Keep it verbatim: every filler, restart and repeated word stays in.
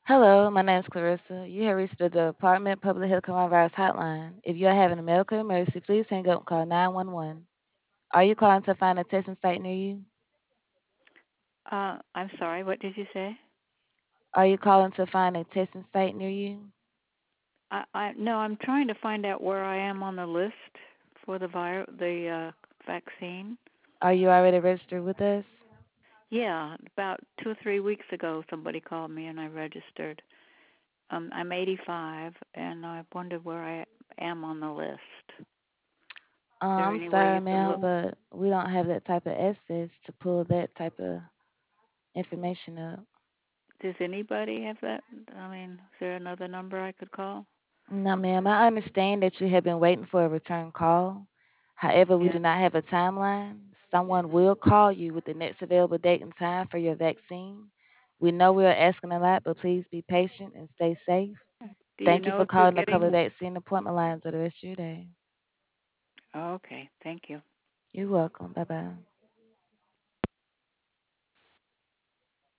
Hello, my name is Clarissa. You have reached the Department of Public Health Coronavirus Hotline. If you are having a medical emergency, please hang up and call nine one one. Are you calling to find a testing site near you? Uh, I'm sorry, what did you say? Are you calling to find a testing site near you? I, I no, I'm trying to find out where I am on the list for the vir- the uh, vaccine. Are you already registered with us? Yeah, about two or three weeks ago, somebody called me and I registered. Um, I'm eighty-five, and I wondered where I am on the list. Is Uh, there I'm any way sorry, you could ma'am, look? but we don't have that type of access to pull that type of information up. Does anybody have that? I mean, is there another number I could call? No, ma'am. I understand that you have been waiting for a return call. However, we Yeah. do not have a timeline. Someone will call you with the next available date and time for your vaccine. We know we are asking a lot, but please be patient and stay safe. Do you Thank you know for if you're calling the cover getting? vaccine appointment lines of the rest of your day. Okay, thank you. You're welcome. Bye bye.